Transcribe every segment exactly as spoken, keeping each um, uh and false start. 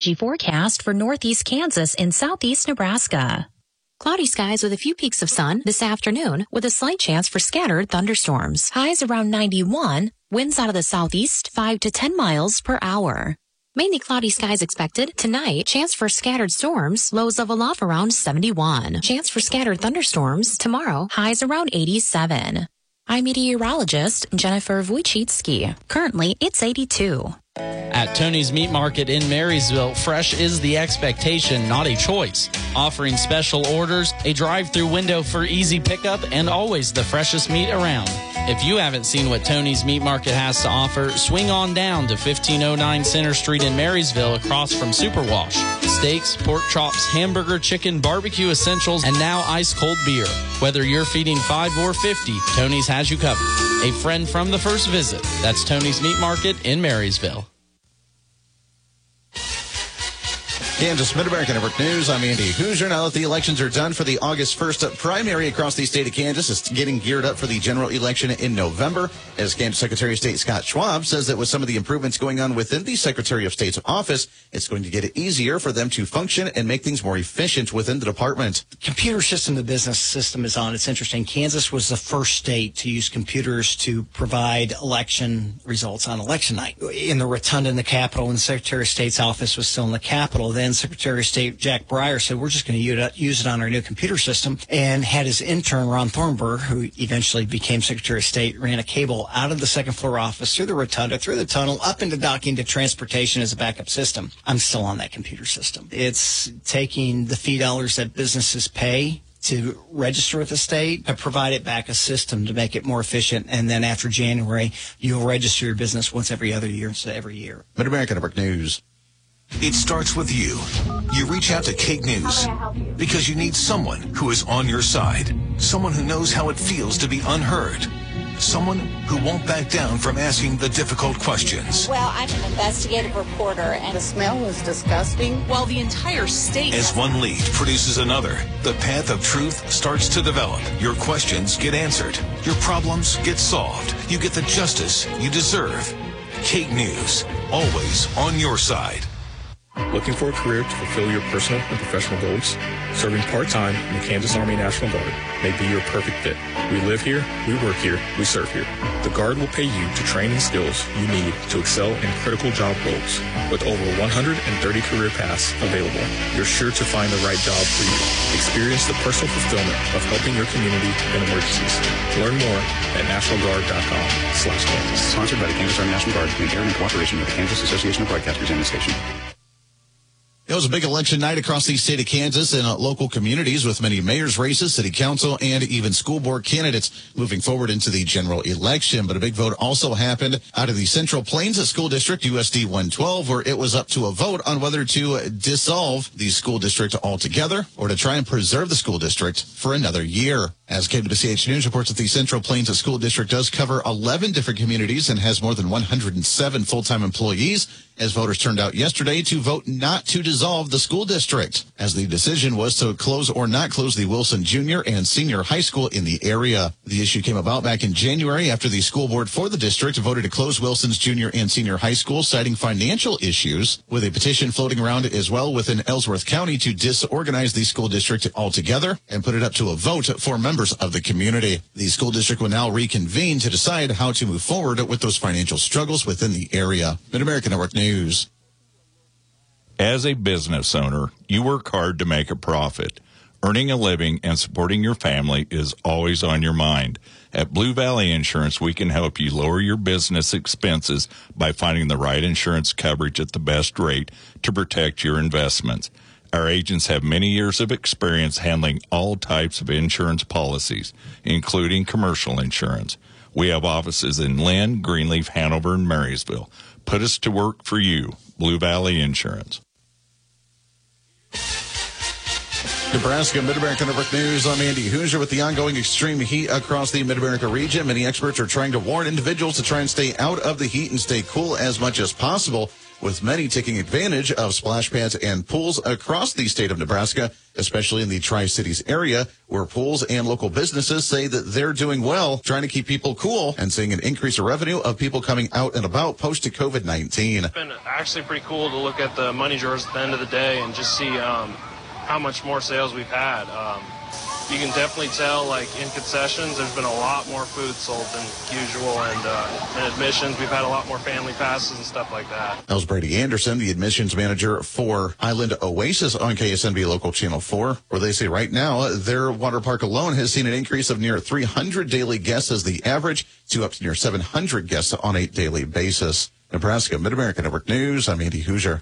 G forecast for northeast Kansas and southeast Nebraska. Cloudy skies with a few peaks of sun this afternoon with a slight chance for scattered thunderstorms. Highs around ninety-one, winds out of the southeast five to ten miles per hour. Mainly cloudy skies expected tonight. Chance for scattered storms, lows level off around seventy-one. Chance for scattered thunderstorms tomorrow, highs around eighty-seven. I'm meteorologist Jennifer Wojcicki. Currently, it's eighty-two. At Tony's Meat Market in Marysville, fresh is the expectation, not a choice. Offering special orders, a drive-through window for easy pickup, and always the freshest meat around. If you haven't seen what Tony's Meat Market has to offer, swing on down to fifteen oh nine Center Street in Marysville across from Superwash. Steaks, pork chops, hamburger, chicken, barbecue essentials, and now ice-cold beer. Whether you're feeding five or fifty, Tony's has you covered. A friend from the first visit. That's Tony's Meat Market in Marysville. Kansas Mid-America Network News. I'm Andy Hoosier. Now that the elections are done for the August first primary across the state of Kansas, it's getting geared up for the general election in November. As Kansas Secretary of State Scott Schwab says that with some of the improvements going on within the Secretary of State's office, it's going to get it easier for them to function and make things more efficient within the department. The computer system, the business system is on. It's interesting. Kansas was the first state to use computers to provide election results on election night. In the rotunda in the Capitol, when the Secretary of State's office was still in the Capitol, then Secretary of State Jack Breyer said, we're just going to use it on our new computer system, and had his intern, Ron Thornburg, who eventually became Secretary of State, ran a cable out of the second floor office, through the rotunda, through the tunnel, up into docking to transportation as a backup system. I'm still on that computer system. It's taking the fee dollars that businesses pay to register with the state, and provide it back a system to make it more efficient. And then after January, you'll register your business once every other year instead of every year. Mid-America Network News. It starts with you. You reach out to Kate News because you need someone who is on your side, someone who knows how it feels to be unheard, someone who won't back down from asking the difficult questions. Well, I'm an investigative reporter, and the smell was disgusting. Well, the entire state... As one lead produces another, the path of truth starts to develop. Your questions get answered. Your problems get solved. You get the justice you deserve. Kate News, always on your side. Looking for a career to fulfill your personal and professional goals? Serving part-time in the Kansas Army National Guard may be your perfect fit. We live here, we work here, we serve here. The Guard will pay you to train in skills you need to excel in critical job roles. With over one hundred thirty career paths available, you're sure to find the right job for you. Experience the personal fulfillment of helping your community in emergencies. Learn more at national guard dot com slash Kansas. Sponsored by the Kansas Army National Guard and in cooperation with the Kansas Association of Broadcasters and the station. It was a big election night across the state of Kansas and uh, local communities, with many mayor's races, city council, and even school board candidates moving forward into the general election. But a big vote also happened out of the Central Plains School District, U S D one twelve, where it was up to a vote on whether to dissolve the school district altogether or to try and preserve the school district for another year. As K W C H News reports, that the Central Plains School District does cover eleven different communities and has more than one hundred seven full-time employees, as voters turned out yesterday to vote not to dissolve the school district, as the decision was to close or not close the Wilson Junior and Senior High School in the area. The issue came about back in January after the school board for the district voted to close Wilson's Junior and Senior High School, citing financial issues, with a petition floating around as well within Ellsworth County to disorganize the school district altogether and put it up to a vote for members of the community. The school district will now reconvene to decide how to move forward with those financial struggles within the area. Mid-America Network News. As a business owner, you work hard to make a profit. Earning a living and supporting your family is always on your mind. At Blue Valley Insurance, we can help you lower your business expenses by finding the right insurance coverage at the best rate to protect your investments. Our agents have many years of experience handling all types of insurance policies, including commercial insurance. We have offices in Lynn, Greenleaf, Hanover, and Marysville. Put us to work for you. Blue Valley Insurance. Nebraska Mid-America Network News. I'm Andy Hoosier. With the ongoing extreme heat across the Mid-America region, many experts are trying to warn individuals to try and stay out of the heat and stay cool as much as possible. with many taking advantage of splash pads and pools across the state of Nebraska, especially in the Tri-Cities area, where pools and local businesses say that they're doing well, trying to keep people cool and seeing an increase in revenue of people coming out and about post-COVID nineteen. It's been actually pretty cool to look at the money drawers at the end of the day and just see um, how much more sales we've had. Um, You can definitely tell, like, in concessions, there's been a lot more food sold than usual, and uh, in admissions, we've had a lot more family passes and stuff like that. That was Brady Anderson, the admissions manager for Island Oasis on K S N B Local Channel four, where they say right now their water park alone has seen an increase of near three hundred daily guests as the average to up to near seven hundred guests on a daily basis. Nebraska Mid-America Network News, I'm Andy Hoosier.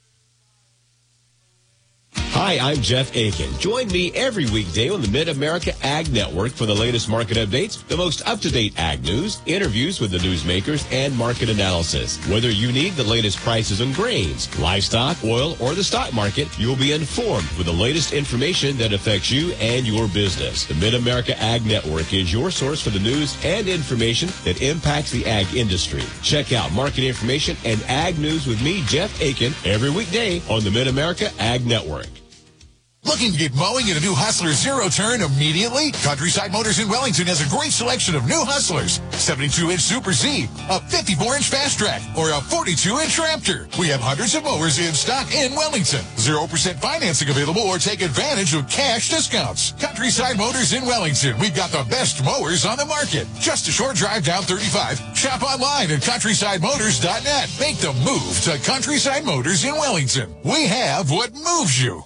Hi, I'm Jeff Aiken. Join me every weekday on the Mid-America Ag Network for the latest market updates, the most up-to-date ag news, interviews with the newsmakers, and market analysis. Whether you need the latest prices on grains, livestock, oil, or the stock market, you'll be informed with the latest information that affects you and your business. The Mid-America Ag Network is your source for the news and information that impacts the ag industry. Check out market information and ag news with me, Jeff Aiken, every weekday on the Mid-America Ag Network. Looking to get mowing in a new Hustler Zero Turn immediately? Countryside Motors in Wellington has a great selection of new Hustlers. seventy-two inch Super Z, a fifty-four inch Fast Track, or a forty-two inch Raptor. We have hundreds of mowers in stock in Wellington. zero percent financing available, or take advantage of cash discounts. Countryside Motors in Wellington. We've got the best mowers on the market. Just a short drive down thirty-five. Shop online at countryside motors dot net. Make the move to Countryside Motors in Wellington. We have what moves you.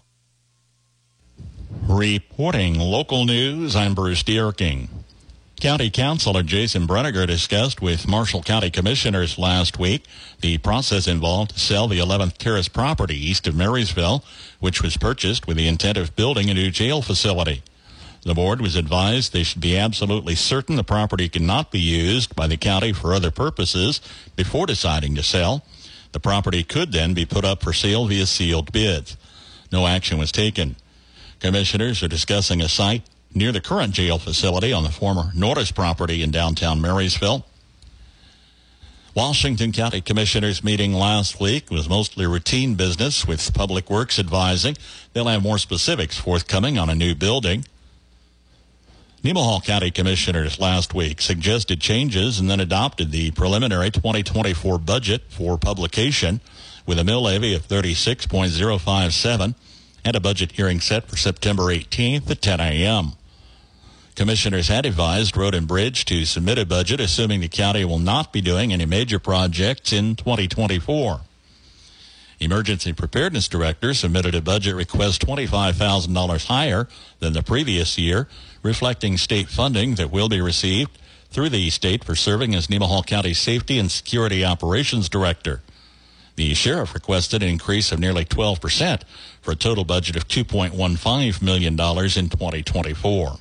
Reporting local news, I'm Bruce Dierking. County Councilor Jason Breniger discussed with Marshall County Commissioners last week the process involved to sell the eleventh Terrace property east of Marysville, which was purchased with the intent of building a new jail facility. The board was advised they should be absolutely certain the property cannot be used by the county for other purposes before deciding to sell. The property could then be put up for sale via sealed bids. No action was taken. Commissioners are discussing a site near the current jail facility on the former Norris property in downtown Marysville. Washington County Commissioners meeting last week was mostly routine business, with Public Works advising they'll have more specifics forthcoming on a new building. Nemaha County Commissioners last week suggested changes and then adopted the preliminary twenty twenty-four budget for publication with a mill levy of thirty-six point oh five seven. And a budget hearing set for September eighteenth at ten a.m. Commissioners had advised Road and Bridge to submit a budget assuming the county will not be doing any major projects in twenty twenty-four. Emergency Preparedness Director submitted a budget request twenty-five thousand dollars higher than the previous year, reflecting state funding that will be received through the state for serving as Nemaha County Safety and Security Operations Director. The sheriff requested an increase of nearly twelve percent for a total budget of two point one five million dollars in twenty twenty-four.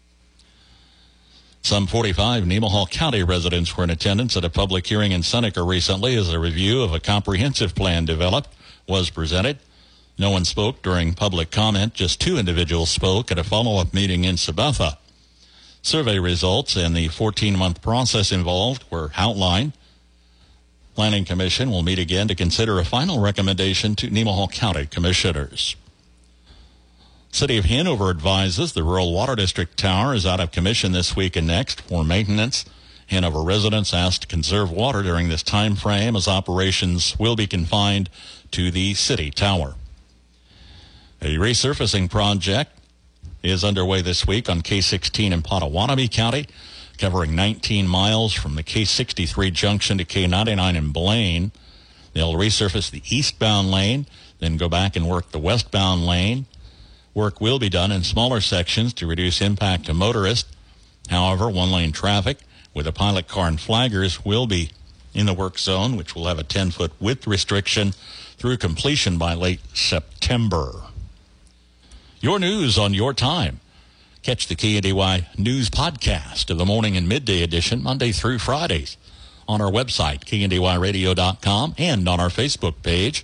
Some forty-five Nemaha County residents were in attendance at a public hearing in Seneca recently as a review of a comprehensive plan developed was presented. No one spoke during public comment. Just two individuals spoke at a follow-up meeting in Sabetha. Survey results and the fourteen-month process involved were outlined. Planning Commission will meet again to consider a final recommendation to Nemaha County Commissioners. City of Hanover advises the Rural Water District Tower is out of commission this week and next for maintenance. Hanover residents asked to conserve water during this time frame as operations will be confined to the city tower. A resurfacing project is underway this week on K sixteen in Pottawatomie County, covering nineteen miles from the K sixty-three junction to K ninety-nine in Blaine. They'll resurface the eastbound lane, then go back and work the westbound lane. Work will be done in smaller sections to reduce impact to motorists. However, one-lane traffic with a pilot car and flaggers will be in the work zone, which will have a ten-foot width restriction through completion by late September. Your news on your time. Catch the K N D Y News Podcast of the morning and midday edition Monday through Fridays on our website, K N D Y radio dot com, and on our Facebook page.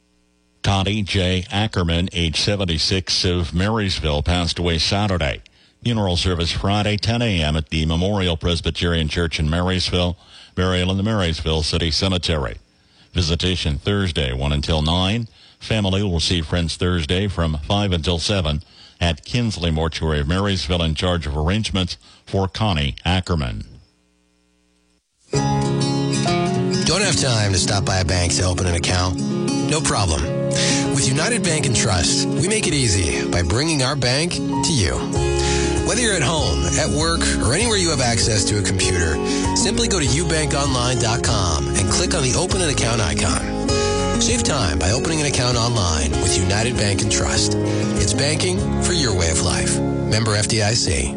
Connie J. Ackerman, age seventy-six, of Marysville, passed away Saturday. Funeral service Friday, ten a.m. at the Memorial Presbyterian Church in Marysville. Burial in the Marysville City Cemetery. Visitation Thursday, one until nine. Family will see friends Thursday from five until seven at Kinsley Mortuary of Marysville, in charge of arrangements for Connie Ackerman. Don't have time to stop by a bank to open an account? No problem. With United Bank and Trust, we make it easy by bringing our bank to you. Whether you're at home, at work, or anywhere you have access to a computer, simply go to u bank online dot com and click on the Open an Account icon. Save time by opening an account online with United Bank and Trust. It's banking for your way of life. Member F D I C.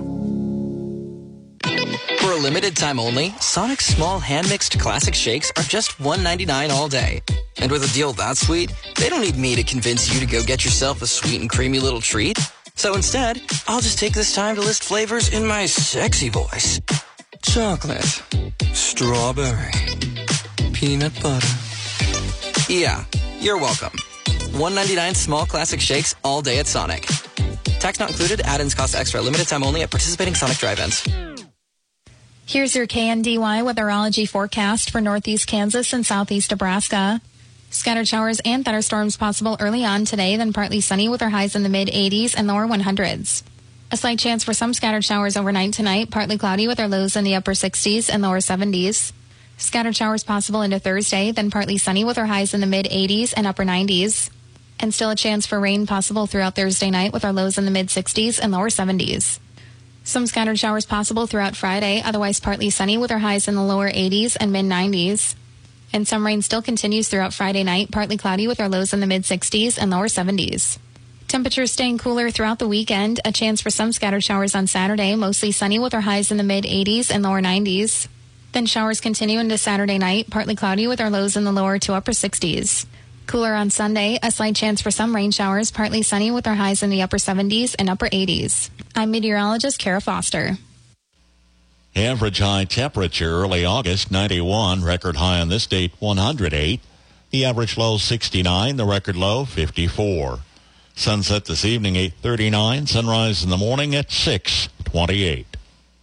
For a limited time only, Sonic's small hand-mixed classic shakes are just one ninety-nine all day. And with a deal that sweet, they don't need me to convince you to go get yourself a sweet and creamy little treat. So instead, I'll just take this time to list flavors in my sexy voice. Chocolate, strawberry, peanut butter. Yeah, you're welcome. one ninety-nine small classic shakes all day at Sonic. Tax not included, add-ins cost extra. Limited time only at participating Sonic drive-ins. Here's your K N D Y weatherology forecast for northeast Kansas and southeast Nebraska. Scattered showers and thunderstorms possible early on today, then partly sunny with our highs in the mid-eighties and lower hundreds. A slight chance for some scattered showers overnight tonight, partly cloudy with our lows in the upper sixties and lower seventies. Scattered showers possible into Thursday, then partly sunny with our highs in the mid-eighties and upper nineties. And still a chance for rain possible throughout Thursday night with our lows in the mid-sixties and lower seventies. Some scattered showers possible throughout Friday, otherwise partly sunny with our highs in the lower eighties and mid-nineties. And some rain still continues throughout Friday night, partly cloudy with our lows in the mid-sixties and lower seventies. Temperatures staying cooler throughout the weekend, a chance for some scattered showers on Saturday, mostly sunny with our highs in the mid-eighties and lower nineties. Then showers continue into Saturday night, partly cloudy with our lows in the lower to upper sixties. Cooler on Sunday, a slight chance for some rain showers, partly sunny with our highs in the upper seventies and upper eighties. I'm meteorologist Kara Foster. Average high temperature early August, ninety-one. Record high on this date, one hundred eight. The average low, sixty-nine. The record low, fifty-four. Sunset this evening, eight thirty-nine. Sunrise in the morning at six twenty-eight.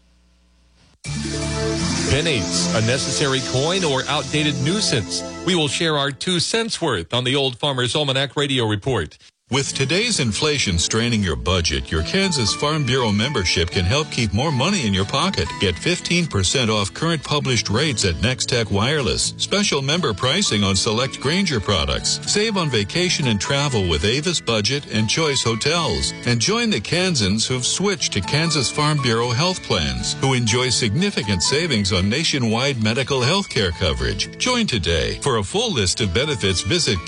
Pennies, a necessary coin or outdated nuisance? We will share our two cents worth on the Old Farmer's Almanac Radio Report. With today's inflation straining your budget, your Kansas Farm Bureau membership can help keep more money in your pocket. Get fifteen percent off current published rates at Nextech Wireless. Special member pricing on select Grainger products. Save on vacation and travel with Avis Budget and Choice Hotels. And join the Kansans who've switched to Kansas Farm Bureau health plans, who enjoy significant savings on nationwide medical health care coverage. Join today. For a full list of benefits, visit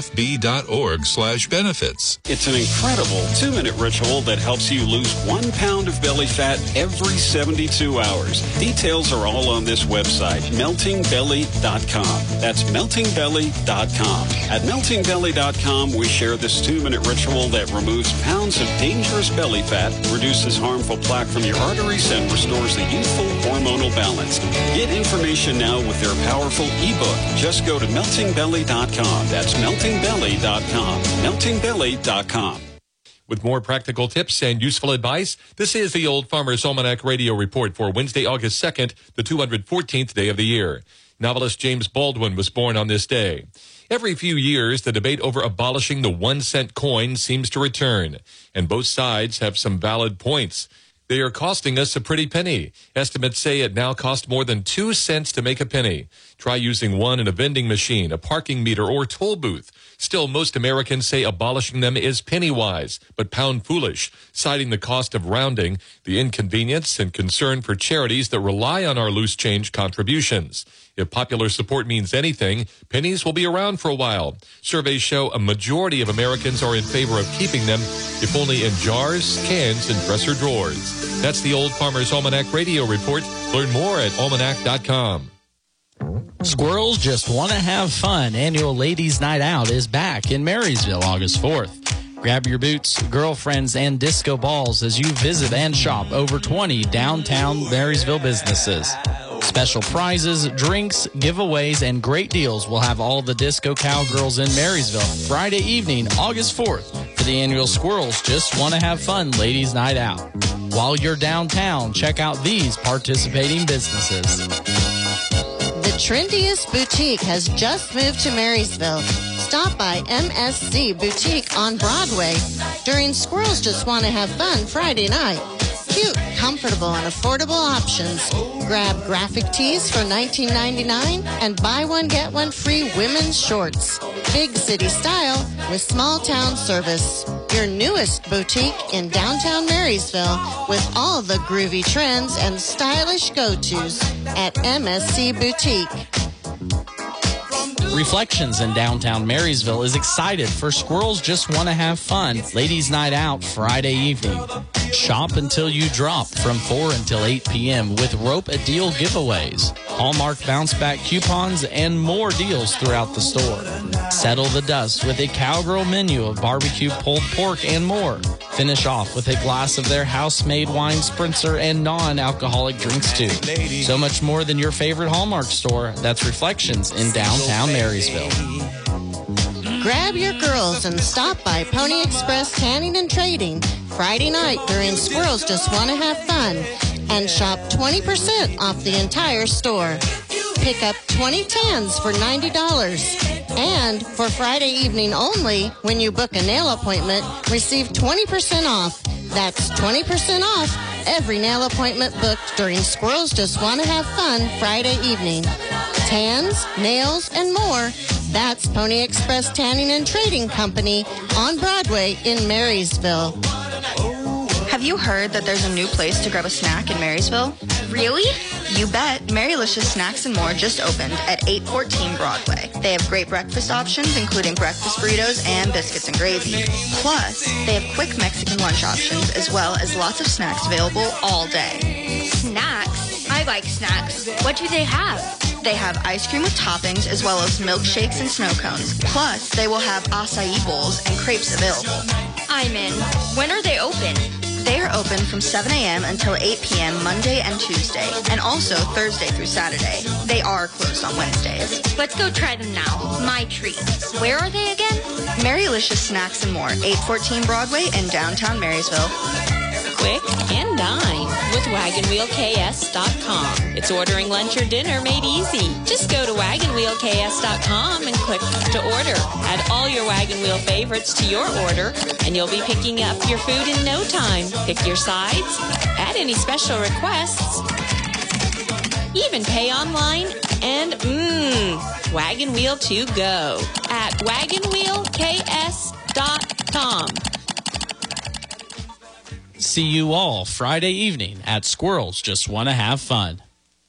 kfb.org slash benefits. It's an incredible two-minute ritual that helps you lose one pound of belly fat every seventy-two hours. Details are all on this website, melting belly dot com. That's melting belly dot com. At melting belly dot com, we share this two-minute ritual that removes pounds of dangerous belly fat, reduces harmful plaque from your arteries, and restores the youthful hormonal balance. Get information now with their powerful ebook. Just go to melting belly dot com. That's melting belly dot com. melting belly dot com. With more practical tips and useful advice, this is the Old Farmer's Almanac Radio Report for Wednesday, August second, the two hundred fourteenth day of the year. Novelist James Baldwin was born on this day. Every few years, the debate over abolishing the one-cent coin seems to return, and both sides have some valid points. They are costing us a pretty penny. Estimates say it now costs more than two cents to make a penny. Try using one in a vending machine, a parking meter, or toll booth. Still, most Americans say abolishing them is penny-wise, but pound-foolish, citing the cost of rounding, the inconvenience, and concern for charities that rely on our loose change contributions. If popular support means anything, pennies will be around for a while. Surveys show a majority of Americans are in favor of keeping them, if only in jars, cans, and dresser drawers. That's the Old Farmer's Almanac Radio Report. Learn more at almanac dot com. Squirrels just want to have fun. Annual Ladies Night Out is back in Marysville August fourth. Grab your boots, girlfriends, and disco balls as you visit and shop over twenty downtown Marysville businesses. Special prizes, drinks, giveaways, and great deals will have all the disco cowgirls in Marysville Friday evening, August fourth, for the annual Squirrels Just Want to Have Fun Ladies Night Out. While you're downtown, check out these participating businesses. The trendiest boutique has just moved to Marysville. Stop by M S C Boutique on Broadway during Squirrels Just Want to Have Fun Friday night. Cute, comfortable, and affordable options. Grab graphic tees for nineteen ninety-nine dollars and buy one, get one free women's shorts. Big city style with small town service. Your newest boutique in downtown Marysville with all the groovy trends and stylish go-tos at M S C Boutique. Reflections in downtown Marysville is excited for Squirrels Just Want to Have Fun Ladies Night Out Friday evening. Shop until you drop from four until eight p.m. with Rope a Deal giveaways, Hallmark bounce back coupons, and more deals throughout the store. Settle the dust with a cowgirl menu of barbecue pulled pork and more. Finish off with a glass of their house-made wine spritzer and non-alcoholic drinks too. So much more than your favorite Hallmark store. That's Reflections in downtown Marysville. Grab your girls and stop by Pony Express Tanning and Trading Friday night during Squirrels Just Want to Have Fun and shop twenty percent off the entire store. Pick up twenty tans for ninety dollars. And for Friday evening only, when you book a nail appointment, receive twenty percent off. That's twenty percent off every nail appointment booked during Squirrels Just Want to Have Fun Friday evening. Tans, nails, and more. That's Pony Express Tanning and Trading Company on Broadway in Marysville. Have you heard that there's a new place to grab a snack in Marysville? Really? You bet. Marylicious Snacks and More just opened at eight fourteen Broadway. They have great breakfast options, including breakfast burritos and biscuits and gravy. Plus, they have quick Mexican lunch options, as well as lots of snacks available all day. Snacks? I like snacks. What do they have? They have ice cream with toppings, as well as milkshakes and snow cones. Plus, they will have acai bowls and crepes available. I'm in. When are they open? They are open from seven a.m. until eight p.m. Monday and Tuesday, and also Thursday through Saturday. They are closed on Wednesdays. Let's go try them now. My treat. Where are they again? Marylicious Snacks and More, eight fourteen Broadway in downtown Marysville. Quick and dine with wagon wheel K S dot com. It's ordering lunch or dinner made easy. Just go to wagon wheel K S dot com and click to order. Add all your Wagon Wheel favorites to your order, and you'll be picking up your food in no time. Pick your sides, add any special requests, even pay online, and mmm, Wagon Wheel to go at wagon wheel K S dot com. See you all Friday evening at Squirrels Just Want to Have Fun.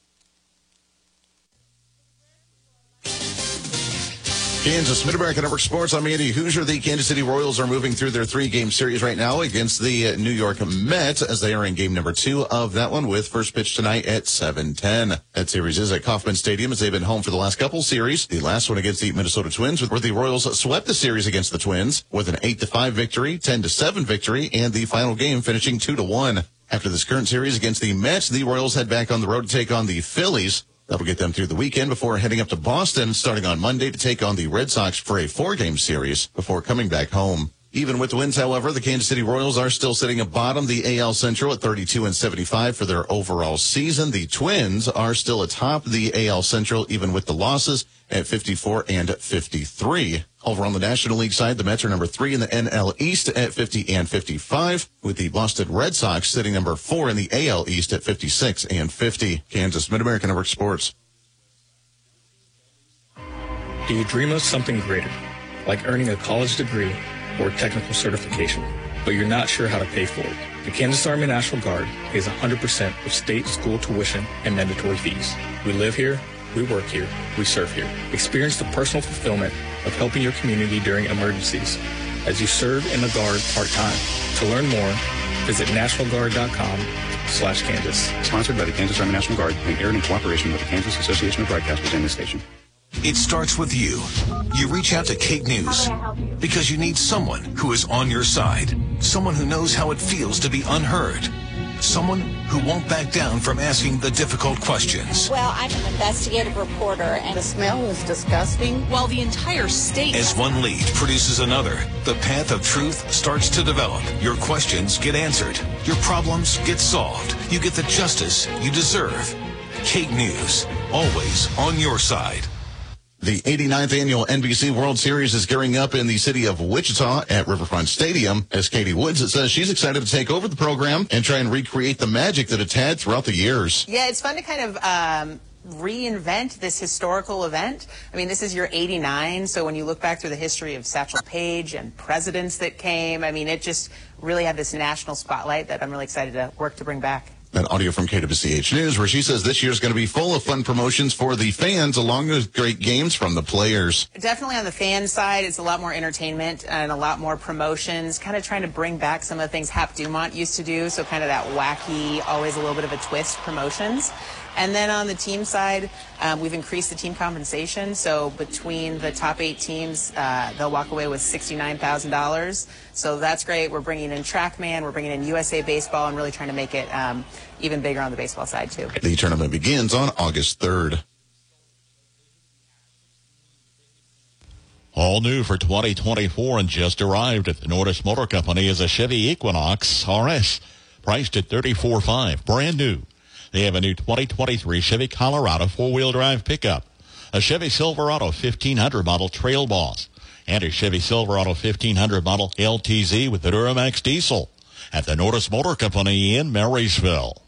Kansas Mid-America Network Sports. I'm Andy Hoosier. The Kansas City Royals are moving through their three-game series right now against the New York Mets as they are in game number two of that one with first pitch tonight at seven ten. That series is at Kauffman Stadium as they've been home for the last couple series. The last one against the Minnesota Twins where the Royals swept the series against the Twins with an eight to five victory, ten to seven victory, and the final game finishing two to one. After this current series against the Mets, the Royals head back on the road to take on the Phillies. That'll get them through the weekend before heading up to Boston starting on Monday to take on the Red Sox for a four-game series before coming back home. Even with the wins, however, the Kansas City Royals are still sitting at bottom the A L Central at thirty-two and seventy-five for their overall season. The Twins are still atop the A L Central even with the losses at fifty-four and fifty-three. Over on the National League side, the Mets are number three in the N L East at fifty and fifty-five, with the Boston Red Sox sitting number four in the A L East at fifty-six and fifty. Kansas Mid-America Network Sports. Do you dream of something greater, like earning a college degree or technical certification, but you're not sure how to pay for it? The Kansas Army National Guard pays one hundred percent of state school tuition and mandatory fees. We live here, we work here, we serve here. Experience the personal fulfillment of helping your community during emergencies as you serve in the Guard part-time. To learn more, visit national guard dot com slash Kansas. Sponsored by the Kansas Army National Guard and aired in cooperation with the Kansas Association of Broadcasters and this station. It starts with you. You reach out to Kate News because you need someone who is on your side, someone who knows how it feels to be unheard, Someone who won't back down from asking the difficult questions. Well, I'm an investigative reporter, and the smell was disgusting. While the entire state... As one lead produces another, the path of truth starts to develop. Your questions get answered. Your problems get solved. You get the justice you deserve. Kate News, always on your side. The eighty-ninth annual N B C World Series is gearing up in the city of Wichita at Riverfront Stadium. As Katie Woods says, she's excited to take over the program and try and recreate the magic that it's had throughout the years. Yeah, it's fun to kind of um, reinvent this historical event. I mean, this is year eighty-nine, so when you look back through the history of Satchel Paige and presidents that came, I mean, it just really had this national spotlight that I'm really excited to work to bring back. That audio from K W C H News, where she says this year's going to be full of fun promotions for the fans, along with great games from the players. Definitely on the fan side, it's a lot more entertainment and a lot more promotions, kind of trying to bring back some of the things Hap Dumont used to do, so kind of that wacky, always a little bit of a twist promotions. And then on the team side, um, we've increased the team compensation. So between the top eight teams, uh, they'll walk away with sixty-nine thousand dollars. So that's great. We're bringing in TrackMan, we're bringing in U S A Baseball, and really trying to make it um, even bigger on the baseball side, too. The tournament begins on August third. All new for twenty twenty-four and just arrived at the Nordis Motor Company is a Chevy Equinox R S, priced at thirty-four thousand dollars, brand new. They have a new twenty twenty-three Chevy Colorado four-wheel drive pickup, a Chevy Silverado fifteen hundred model Trail Boss, and a Chevy Silverado fifteen hundred model L T Z with the Duramax diesel at the Nordis Motor Company in Marysville.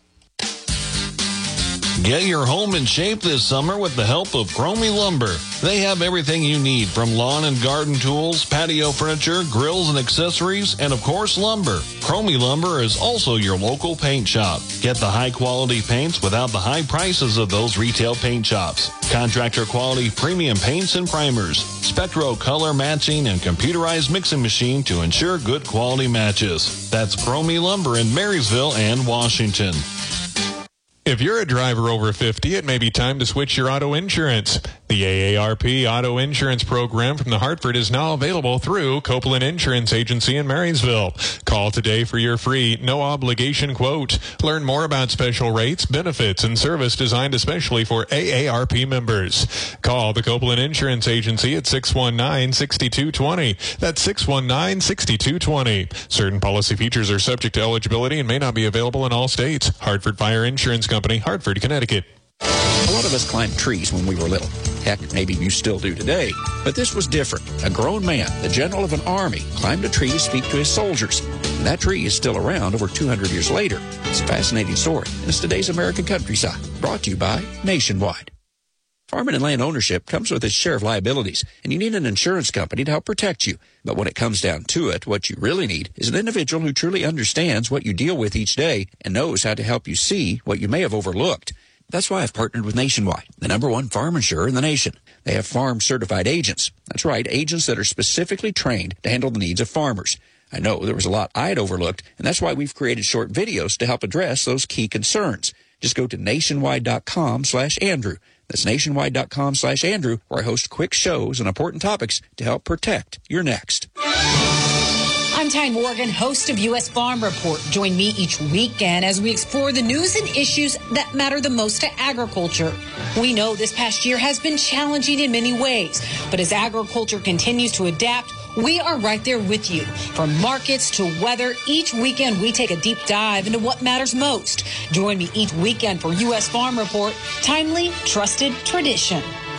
Get your home in shape this summer with the help of Cromie Lumber. They have everything you need, from lawn and garden tools, patio furniture, grills and accessories, and of course lumber. Cromie Lumber is also your local paint shop. Get the high quality paints without the high prices of those retail paint shops. Contractor quality premium paints and primers, Spectro color matching and computerized mixing machine to ensure good quality matches. That's Cromie Lumber in Marysville and Washington. If you're a driver over fifty, it may be time to switch your auto insurance. The A A R P Auto Insurance Program from the Hartford is now available through Copeland Insurance Agency in Marysville. Call today for your free, no-obligation quote. Learn more about special rates, benefits, and service designed especially for A A R P members. Call the Copeland Insurance Agency at six one nine, six two two zero. That's six one nine, six two two zero. Certain policy features are subject to eligibility and may not be available in all states. Hartford Fire Insurance Company, Hartford, Connecticut. A lot of us climbed trees when we were little. Heck, maybe you still do today. But this was different. A grown man, the general of an army, climbed a tree to speak to his soldiers. And that tree is still around over two hundred years later. It's a fascinating story, and it's today's American Countryside, brought to you by Nationwide. Farming and land ownership comes with its share of liabilities, and you need an insurance company to help protect you. But when it comes down to it, what you really need is an individual who truly understands what you deal with each day and knows how to help you see what you may have overlooked. That's why I've partnered with Nationwide, the number one farm insurer in the nation. They have farm-certified agents. That's right, agents that are specifically trained to handle the needs of farmers. I know there was a lot I'd overlooked, and that's why we've created short videos to help address those key concerns. Just go to nationwide.com slash Andrew. That's nationwide.com slash Andrew, where I host quick shows on important topics to help protect your next. I'm Ty Morgan, host of U S Farm Report. Join me each weekend as we explore the news and issues that matter the most to agriculture. We know this past year has been challenging in many ways, but as agriculture continues to adapt, we are right there with you. From markets to weather, each weekend we take a deep dive into what matters most. Join me each weekend for U S Farm Report, timely, trusted tradition.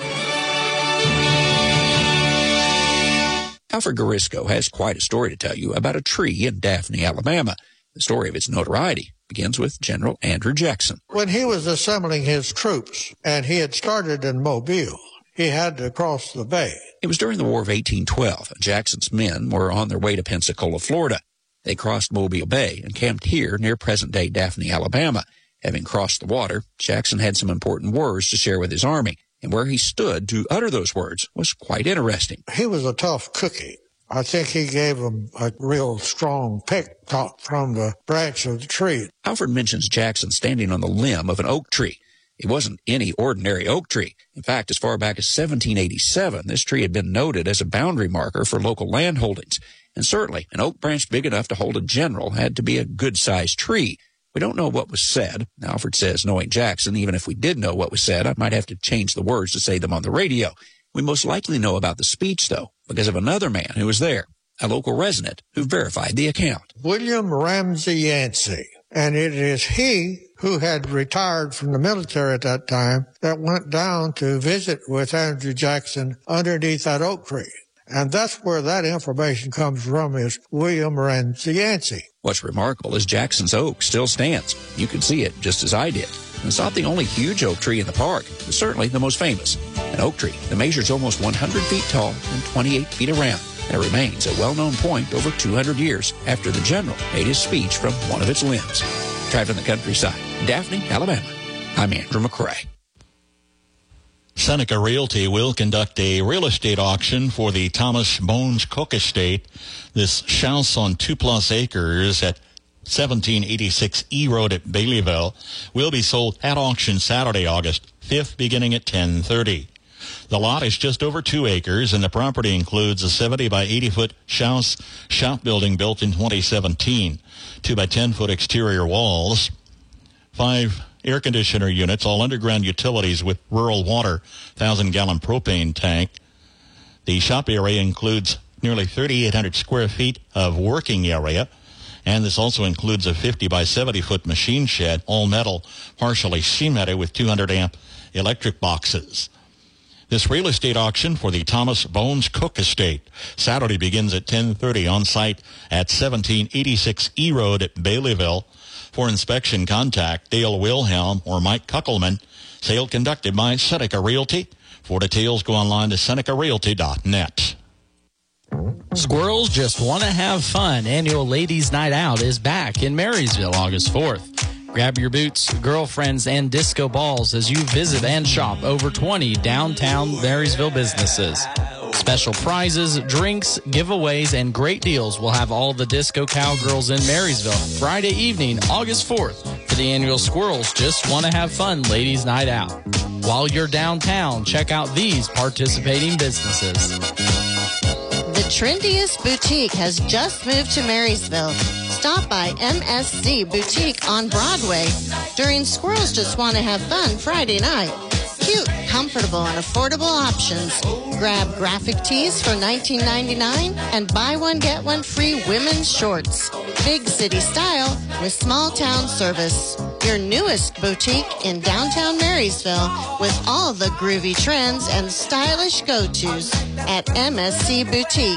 Alfred Garisco has quite a story to tell you about a tree in Daphne, Alabama. The story of its notoriety begins with General Andrew Jackson. When he was assembling his troops, and he had started in Mobile, he had to cross the bay. It was during the War of eighteen twelve. Jackson's men were on their way to Pensacola, Florida. They crossed Mobile Bay and camped here near present-day Daphne, Alabama. Having crossed the water, Jackson had some important words to share with his army. And where he stood to utter those words was quite interesting. He was a tough cookie. I think he gave them a real strong pick from the branch of the tree. Alfred mentions Jackson standing on the limb of an oak tree. It wasn't any ordinary oak tree. In fact, as far back as seventeen eighty-seven, this tree had been noted as a boundary marker for local land holdings. And certainly, an oak branch big enough to hold a general had to be a good-sized tree. We don't know what was said. Alfred says, knowing Jackson, even if we did know what was said, I might have to change the words to say them on the radio. We most likely know about the speech, though, because of another man who was there, a local resident who verified the account. William Ramsey Yancey. And it is he who had retired from the military at that time that went down to visit with Andrew Jackson underneath that oak tree. And that's where that information comes from, is William Ramsey Yancey. What's remarkable is Jackson's oak still stands. You can see it just as I did. And it's not the only huge oak tree in the park, but certainly the most famous. An oak tree that measures almost one hundred feet tall and twenty-eight feet around. And it remains a well-known point over two hundred years after the general made his speech from one of its limbs. Driving the countryside, Daphne, Alabama. I'm Andrew McCrae. Seneca Realty will conduct a real estate auction for the Thomas Bones Cook Estate. This house on two-plus acres at seventeen eighty-six E Road at Baileyville will be sold at auction Saturday, August fifth, beginning at ten thirty. The lot is just over two acres, and the property includes a seventy by eighty foot house shop building built in twenty seventeen, two by ten foot exterior walls, five air conditioner units, all underground utilities with rural water, one thousand gallon propane tank. The shop area includes nearly thirty-eight hundred square feet of working area, and this also includes a fifty by seventy foot machine shed, all metal, partially cemented with two hundred amp electric boxes. This real estate auction for the Thomas Bones Cook Estate Saturday begins at ten thirty on site at seventeen eighty-six E Road at Baileyville. For inspection, contact Dale Wilhelm or Mike Kuckelman. Sale conducted by Seneca Realty. For details, go online to seneca realty dot net. Squirrels Just Want to Have Fun annual Ladies Night Out is back in Marysville August fourth. Grab your boots, girlfriends, and disco balls as you visit and shop over twenty downtown Marysville businesses. Special prizes, drinks, giveaways, and great deals will have all the disco cowgirls in Marysville Friday evening, August fourth, for the annual Squirrels Just Want to Have Fun Ladies Night Out. While you're downtown, check out these participating businesses. The trendiest boutique has just moved to Marysville. Stop by M S C Boutique on Broadway during Squirrels Just Want to Have Fun Friday night. Cute, comfortable, and affordable options. Grab graphic tees for nineteen ninety-nine dollars and buy one, get one free women's shorts. Big city style with small town service. Your newest boutique in downtown Marysville with all the groovy trends and stylish go-tos at M S C Boutique.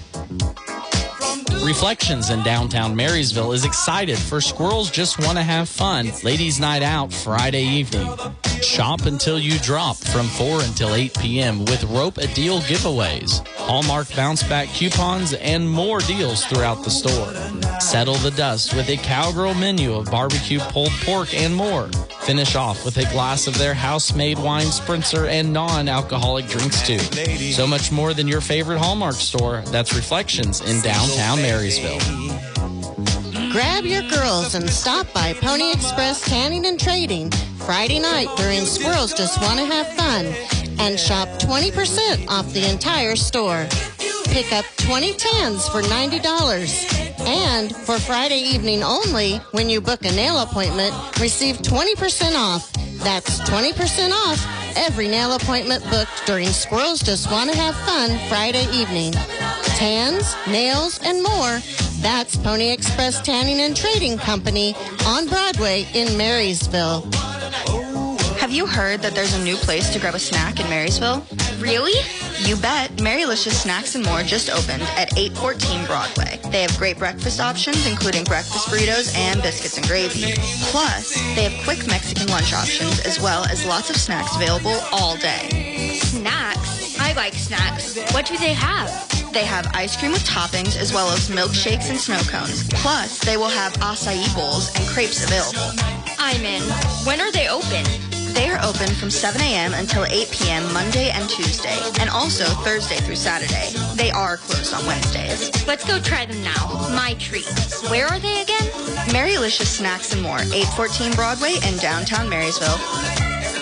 Reflections in downtown Marysville is excited for Squirrels Just Want to Have Fun Ladies Night Out Friday evening. Shop until you drop from four until eight p.m. with Rope a Deal giveaways, Hallmark bounce back coupons, and more deals throughout the store. Settle the dust with a cowgirl menu of barbecue pulled pork and more. Finish off with a glass of their house-made wine spritzer and non-alcoholic drinks too. So much more than your favorite Hallmark store. That's Reflections in downtown Marysville. Grab your girls and stop by Pony Express Tanning and Trading Friday night during Squirrels Just Want to Have Fun and shop twenty percent off the entire store. Pick up twenty tans for ninety dollars. And for Friday evening only, when you book a nail appointment, receive twenty percent off. That's twenty percent off every nail appointment booked during Squirrels Just Want to Have Fun Friday evening. Tans, nails, and more. That's Pony Express Tanning and Trading Company on Broadway in Marysville. Have you heard that there's a new place to grab a snack in Marysville? Really? You bet. Marylicious Snacks and More just opened at eight fourteen Broadway. They have great breakfast options, including breakfast burritos and biscuits and gravy. Plus, they have quick Mexican lunch options, as well as lots of snacks available all day. Snacks? I like snacks. What do they have? They have ice cream with toppings, as well as milkshakes and snow cones. Plus, they will have acai bowls and crepes available. I'm in. When are they open? They are open from seven a.m. until eight p.m. Monday and Tuesday, and also Thursday through Saturday. They are closed on Wednesdays. Let's go try them now. My treat. Where are they again? Marylicious Snacks and More, eight fourteen Broadway in downtown Marysville.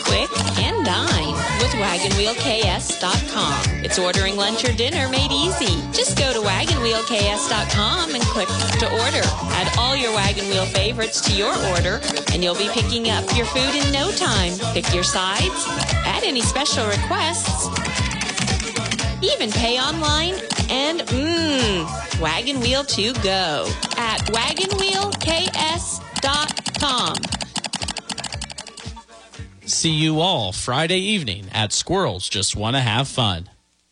quick, and dine with wagon wheel K S dot com. It's ordering lunch or dinner made easy. Just go to wagon wheel K S dot com and click to order. Add all your Wagon Wheel favorites to your order, and you'll be picking up your food in no time. Pick your sides, add any special requests, even pay online, and mmm, Wagon Wheel to go at wagon wheel K S dot com. See you all Friday evening at Squirrels Just Want to Have Fun.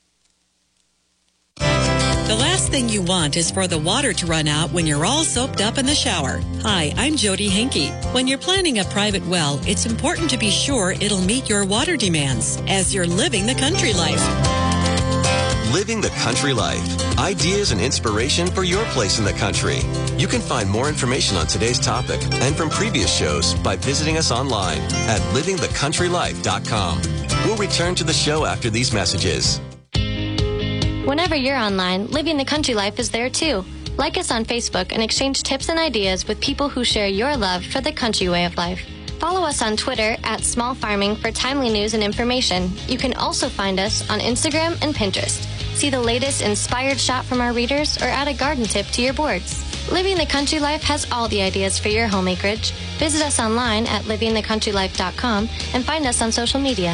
The last thing you want is for the water to run out when you're all soaped up in the shower. Hi, I'm Jody Henke. When you're planning a private well, it's important to be sure it'll meet your water demands as you're living the country life. Living the Country Life. Ideas and inspiration for your place in the country. You can find more information on today's topic and from previous shows by visiting us online at living the country life dot com. We'll return to the show after these messages. Whenever you're online, Living the Country Life is there too. Like us on Facebook and exchange tips and ideas with people who share your love for the country way of life. Follow us on Twitter at Small Farming for timely news and information. You can also find us on Instagram and Pinterest. See the latest inspired shot from our readers or add a garden tip to your boards. Living the Country Life has all the ideas for your home acreage. Visit us online at living the country life dot com and find us on social media.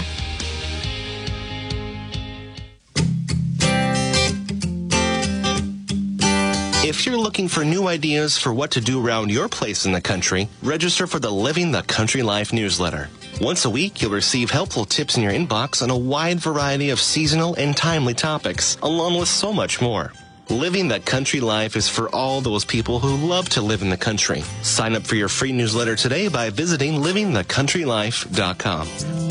If you're looking for new ideas for what to do around your place in the country, register for the Living the Country Life newsletter. Once a week, you'll receive helpful tips in your inbox on a wide variety of seasonal and timely topics, along with so much more. Living the Country Life is for all those people who love to live in the country. Sign up for your free newsletter today by visiting living the country life dot com.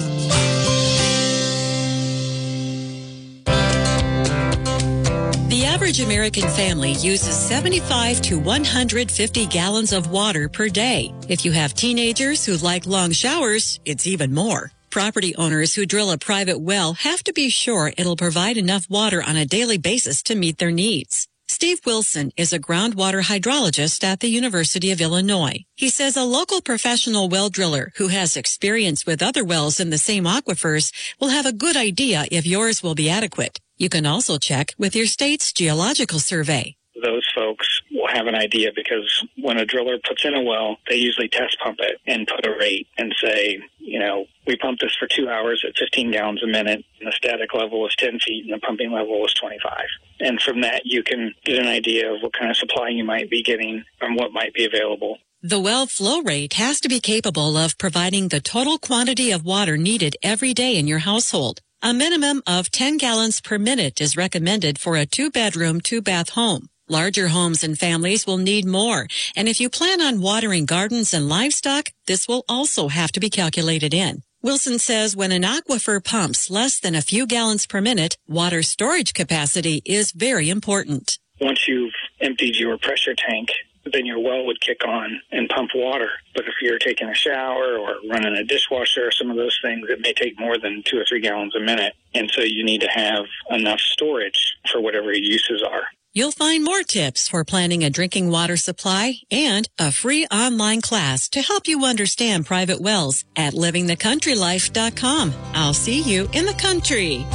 The average American family uses seventy-five to one hundred fifty gallons of water per day. If you have teenagers who like long showers, it's even more. Property owners who drill a private well have to be sure it'll provide enough water on a daily basis to meet their needs. Steve Wilson is a groundwater hydrologist at the University of Illinois. He says a local professional well driller who has experience with other wells in the same aquifers will have a good idea if yours will be adequate. You can also check with your state's geological survey. Those folks will have an idea because when a driller puts in a well, they usually test pump it and put a rate and say, you know, we pumped this for two hours at fifteen gallons a minute, and the static level was ten feet and the pumping level was twenty-five. And from that, you can get an idea of what kind of supply you might be getting and what might be available. The well flow rate has to be capable of providing the total quantity of water needed every day in your household. A minimum of ten gallons per minute is recommended for a two-bedroom, two-bath home. Larger homes and families will need more, and if you plan on watering gardens and livestock, this will also have to be calculated in. Wilson says when an aquifer pumps less than a few gallons per minute, water storage capacity is very important. Once you've emptied your pressure tank, then your well would kick on and pump water. But if you're taking a shower or running a dishwasher or some of those things, it may take more than two or three gallons a minute. And so you need to have enough storage for whatever your uses are. You'll find more tips for planning a drinking water supply and a free online class to help you understand private wells at living the country life dot com. I'll see you in the country.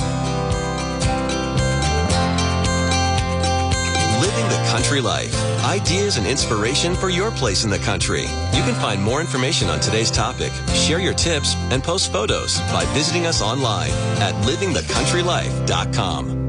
Living the Country Life. Ideas and inspiration for your place in the country. You can find more information on today's topic, share your tips, and post photos by visiting us online at living the country life dot com.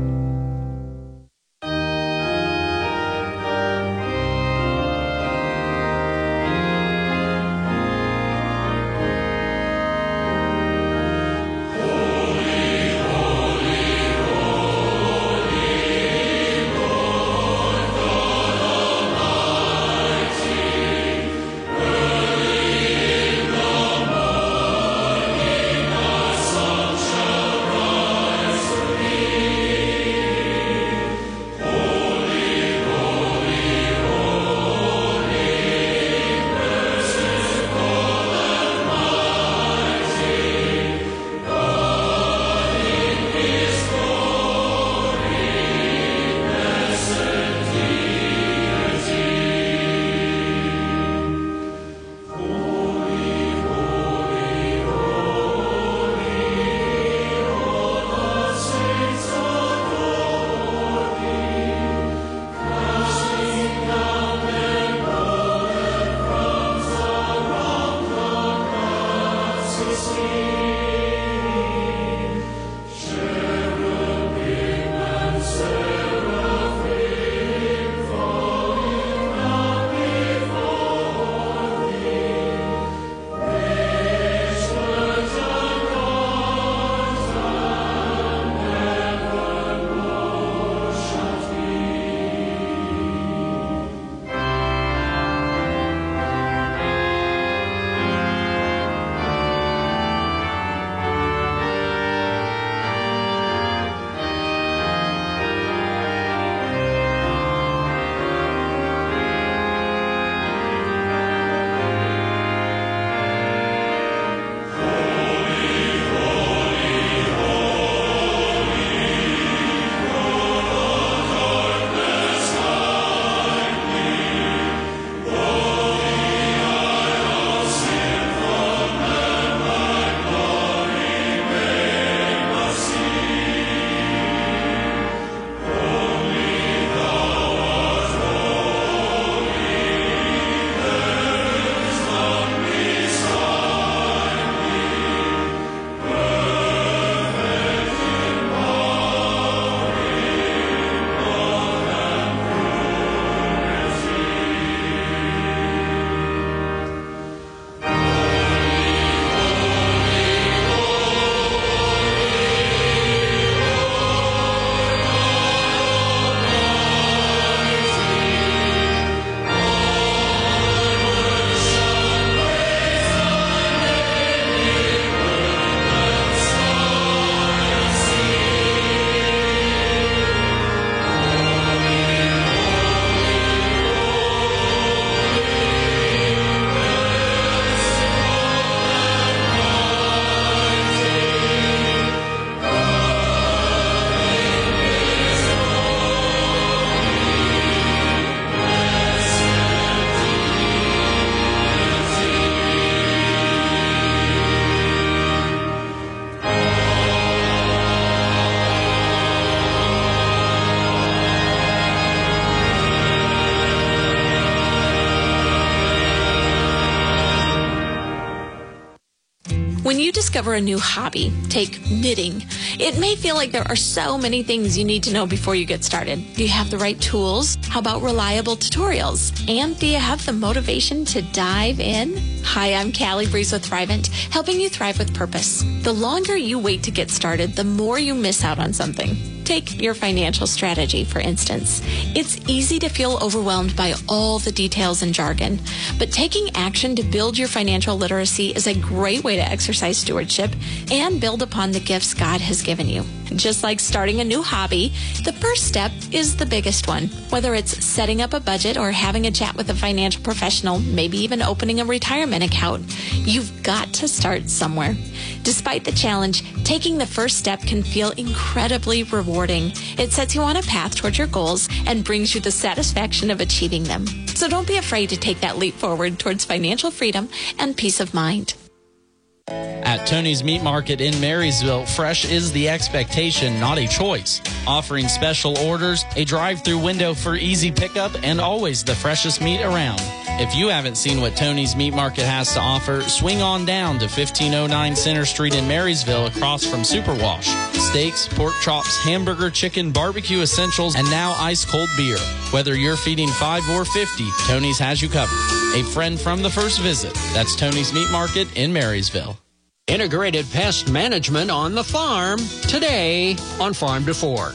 When you discover a new hobby, take knitting, it may feel like there are so many things you need to know before you get started. Do you have the right tools? How about reliable tutorials? And do you have the motivation to dive in? Hi, I'm Callie Breeze with Thrivent, helping you thrive with purpose. The longer you wait to get started, the more you miss out on something. Take your financial strategy, for instance. It's easy to feel overwhelmed by all the details and jargon, but taking action to build your financial literacy is a great way to exercise stewardship and build upon the gifts God has given you. Just like starting a new hobby, the first step is the biggest one. Whether it's setting up a budget or having a chat with a financial professional, maybe even opening a retirement account, you've got to start somewhere. Despite the challenge, taking the first step can feel incredibly rewarding. It sets you on a path towards your goals and brings you the satisfaction of achieving them. So don't be afraid to take that leap forward towards financial freedom and peace of mind. At Tony's Meat Market in Marysville, fresh is the expectation, not a choice. Offering special orders, a drive-through window for easy pickup, and always the freshest meat around. If you haven't seen what Tony's Meat Market has to offer, swing on down to fifteen oh nine Center Street in Marysville across from Superwash. Steaks, pork chops, hamburger, chicken, barbecue essentials, and now ice-cold beer. Whether you're feeding five or fifty, Tony's has you covered. A friend from the first visit. That's Tony's Meat Market in Marysville. Integrated pest management on the farm today on Farm to Fork.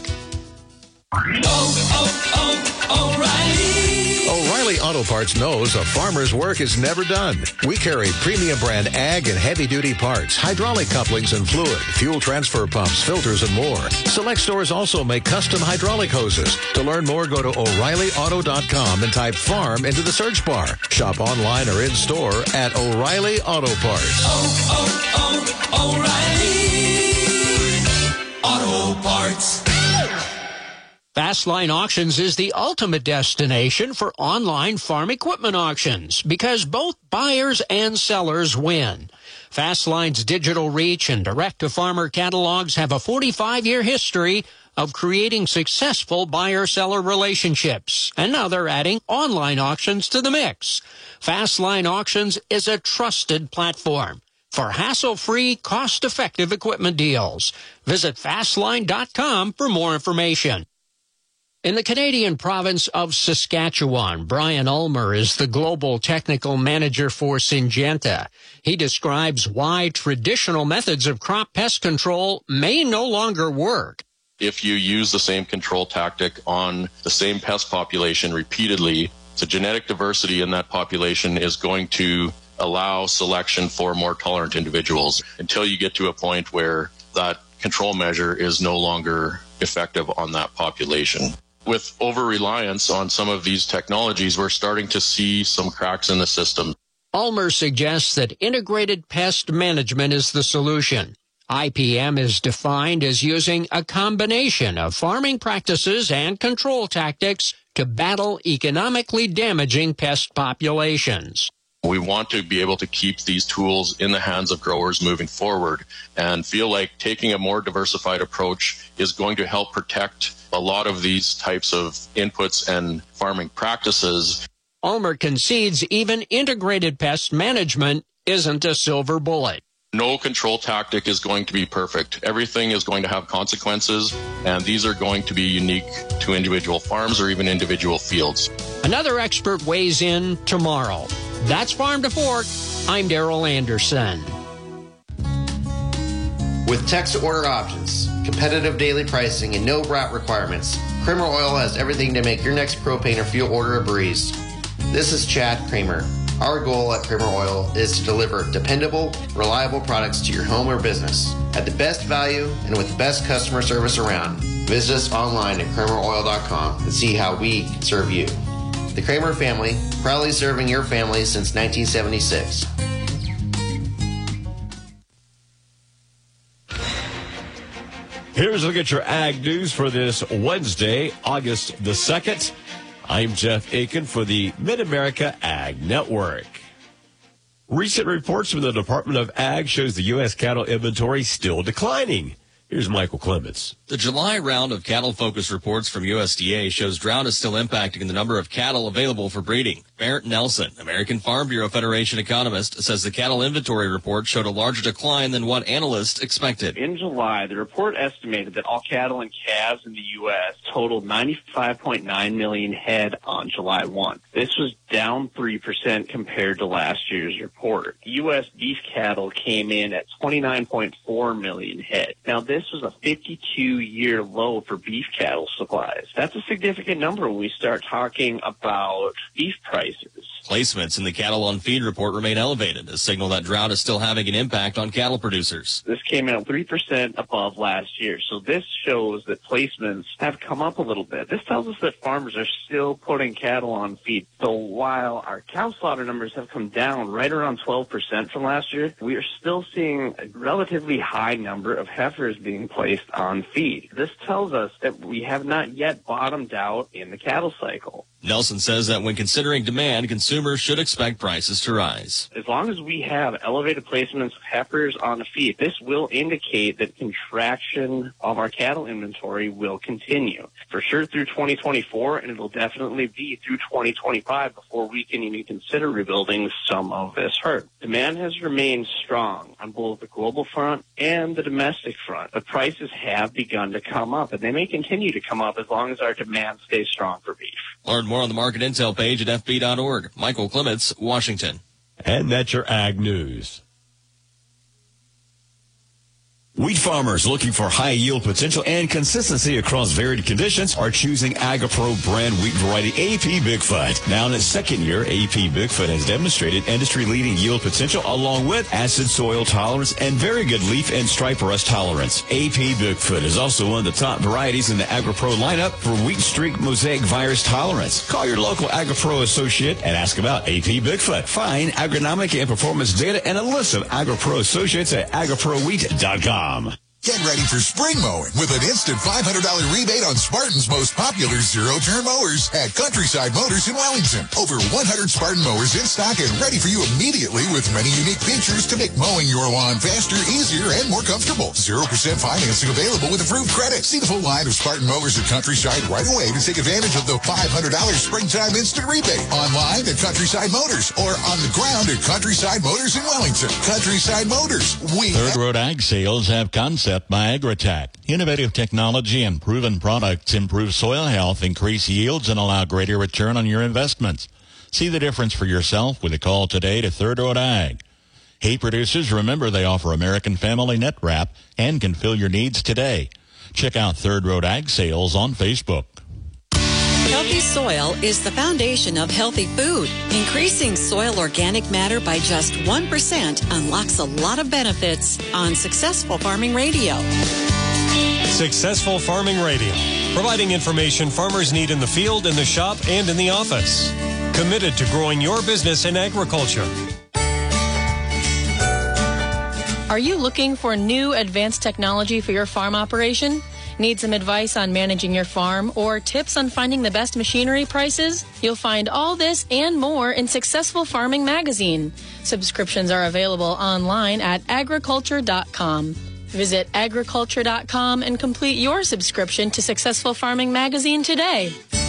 Oh, oh, oh, O'Reilly. O'Reilly Auto Parts knows a farmer's work is never done. We carry premium brand ag and heavy-duty parts, hydraulic couplings and fluid, fuel transfer pumps, filters, and more. Select stores also make custom hydraulic hoses. To learn more, go to O'Reilly Auto dot com and type farm into the search bar. Shop online or in-store at O'Reilly Auto Parts. Oh, oh, oh, O'Reilly Auto Parts. Fastline Auctions is the ultimate destination for online farm equipment auctions because both buyers and sellers win. Fastline's digital reach and direct-to-farmer catalogs have a forty-five year history of creating successful buyer-seller relationships. And now they're adding online auctions to the mix. Fastline Auctions is a trusted platform for hassle-free, cost-effective equipment deals. Visit fastline dot com for more information. In the Canadian province of Saskatchewan, Brian Ulmer is the global technical manager for Syngenta. He describes why traditional methods of crop pest control may no longer work. If you use the same control tactic on the same pest population repeatedly, the genetic diversity in that population is going to allow selection for more tolerant individuals until you get to a point where that control measure is no longer effective on that population. With over-reliance on some of these technologies, we're starting to see some cracks in the system. Ulmer suggests that integrated pest management is the solution. I P M is defined as using a combination of farming practices and control tactics to battle economically damaging pest populations. We want to be able to keep these tools in the hands of growers moving forward and feel like taking a more diversified approach is going to help protect a lot of these types of inputs and farming practices. Ulmer concedes even integrated pest management isn't a silver bullet. No control tactic is going to be perfect. Everything is going to have consequences, and these are going to be unique to individual farms or even individual fields. Another expert weighs in tomorrow. That's Farm to Fork. I'm Daryl Anderson. With text-to-order options, competitive daily pricing, and no route requirements, Kramer Oil has everything to make your next propane or fuel order a breeze. This is Chad Kramer. Our goal at Kramer Oil is to deliver dependable, reliable products to your home or business at the best value and with the best customer service around. Visit us online at kramer oil dot com and see how we can serve you. The Kramer family, proudly serving your family since nineteen seventy-six. Here's a look at your ag news for this Wednesday, August the second. I'm Jeff Aiken for the Mid-America Ag Network. Recent reports from the Department of Ag shows the U S cattle inventory still declining. Here's Michael Clements. The July round of cattle focus reports from U S D A shows drought is still impacting the number of cattle available for breeding. Barrett Nelson, American Farm Bureau Federation economist, says the cattle inventory report showed a larger decline than what analysts expected. In July, the report estimated that all cattle and calves in the U S totaled ninety-five point nine million head on July first. This was down three percent compared to last year's report. U S beef cattle came in at twenty-nine point four million head. Now, this was a fifty-two year low for beef cattle supplies. That's a significant number when we start talking about beef prices. Placements in the cattle on feed report remain elevated, a signal that drought is still having an impact on cattle producers. This came in at three percent above last year, so this shows that placements have come up a little bit. This tells us that farmers are still putting cattle on feed. So while our cow slaughter numbers have come down right around twelve percent from last year, we are still seeing a relatively high number of heifers being placed on feed. This tells us that we have not yet bottomed out in the cattle cycle. Nelson says that when considering demand, consumers should expect prices to rise. As long as we have elevated placements of heifers on the feed, this will indicate that contraction of our cattle inventory will continue. For sure through twenty twenty-four, and it will definitely be through twenty twenty-five before we can even consider rebuilding some of this herd. Demand has remained strong on both the global front and the domestic front, but prices have begun to come up, and they may continue to come up as long as our demand stays strong for beef. Learn more on the market intel page at f b dot org. Michael Clements, Washington. And that's your Ag News. Wheat farmers looking for high yield potential and consistency across varied conditions are choosing AgriPro brand wheat variety A P Bigfoot. Now in its second year, A P Bigfoot has demonstrated industry-leading yield potential along with acid soil tolerance and very good leaf and stripe rust tolerance. A P Bigfoot is also one of the top varieties in the AgriPro lineup for wheat streak mosaic virus tolerance. Call your local AgriPro associate and ask about A P Bigfoot. Find agronomic and performance data and a list of AgriPro associates at agri pro wheat dot com. Get ready for spring mowing with an instant five hundred dollars rebate on Spartan's most popular zero-turn mowers at Countryside Motors in Wellington. Over one hundred Spartan mowers in stock and ready for you immediately with many unique features to make mowing your lawn faster, easier, and more comfortable. zero percent financing available with approved credit. See the full line of Spartan mowers at Countryside right away to take advantage of the five hundred dollars springtime instant rebate. Online at Countryside Motors or on the ground at Countryside Motors in Wellington. Countryside Motors. We Third Road Ag Sales have concept by Agritech. Innovative technology and proven products improve soil health, increase yields, and allow greater return on your investments. See the difference for yourself with a call today to Third Road Ag. Hay producers, remember they offer American Family Net Wrap and can fill your needs today. Check out Third Road Ag Sales on Facebook. Healthy soil is the foundation of healthy food. Increasing soil organic matter by just one percent unlocks a lot of benefits on Successful Farming Radio. Successful Farming Radio, providing information farmers need in the field, in the shop, and in the office. Committed to growing your business in agriculture. Are you looking for new advanced technology for your farm operation? Need some advice on managing your farm or tips on finding the best machinery prices? You'll find all this and more in Successful Farming Magazine. Subscriptions are available online at agriculture dot com. Visit agriculture dot com and complete your subscription to Successful Farming Magazine today.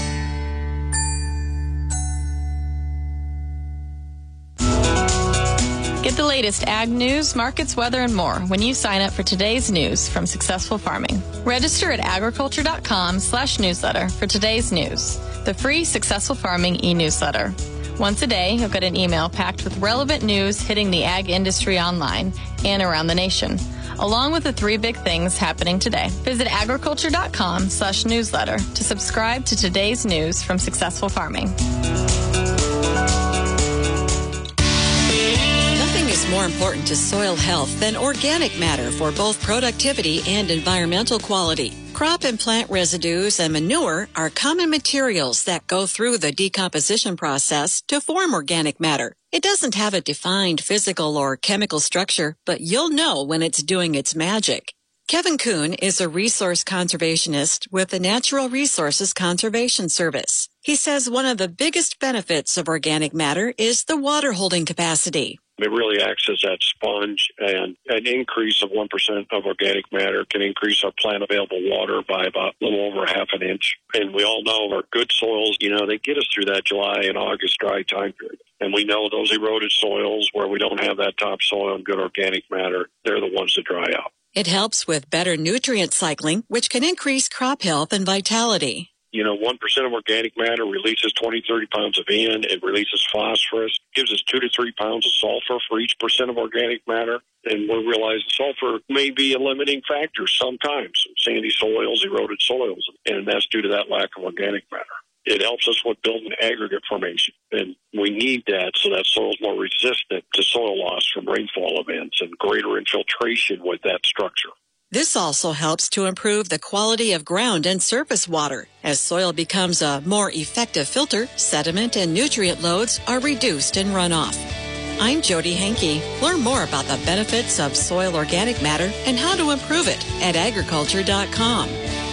Get the latest ag news, markets, weather, and more when you sign up for today's news from Successful Farming. Register at agriculture dot com slash newsletter for today's news, the free Successful Farming e-newsletter. Once a day, you'll get an email packed with relevant news hitting the ag industry online and around the nation, along with the three big things happening today. Visit agriculture dot com slash newsletter to subscribe to today's news from Successful Farming. More important to soil health than organic matter for both productivity and environmental quality. Crop and plant residues and manure are common materials that go through the decomposition process to form organic matter. It doesn't have a defined physical or chemical structure, but you'll know when it's doing its magic. Kevin Kuhn is a resource conservationist with the Natural Resources Conservation Service. He says one of the biggest benefits of organic matter is the water holding capacity. It really acts as that sponge, and an increase of one percent of organic matter can increase our plant available water by about a little over half an inch. And we all know our good soils, you know, they get us through that July and August dry time period. And we know those eroded soils where we don't have that topsoil and good organic matter, they're the ones that dry out. It helps with better nutrient cycling, which can increase crop health and vitality. You know, one percent of organic matter releases twenty, thirty pounds of N. It releases phosphorus, gives us two to three pounds of sulfur for each percent of organic matter. And we realize sulfur may be a limiting factor sometimes. Sandy soils, eroded soils, and that's due to that lack of organic matter. It helps us with building aggregate formation, and we need that so that soil is more resistant to soil loss from rainfall events and greater infiltration with that structure. This also helps to improve the quality of ground and surface water. As soil becomes a more effective filter, sediment and nutrient loads are reduced in runoff. I'm Jody Henke. Learn more about the benefits of soil organic matter and how to improve it at agriculture dot com.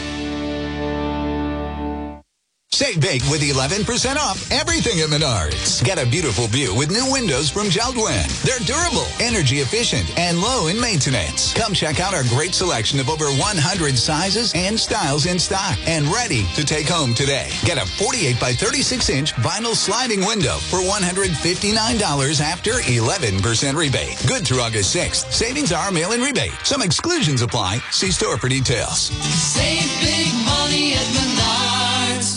Save big with eleven percent off everything at Menards. Get a beautiful view with new windows from Jeld-Wen. They're durable, energy efficient, and low in maintenance. Come check out our great selection of over one hundred sizes and styles in stock and ready to take home today. Get a forty-eight by thirty-six inch vinyl sliding window for one hundred fifty-nine dollars after eleven percent rebate. Good through August sixth. Savings are mail-in rebate. Some exclusions apply. See store for details. Save big money at Menards.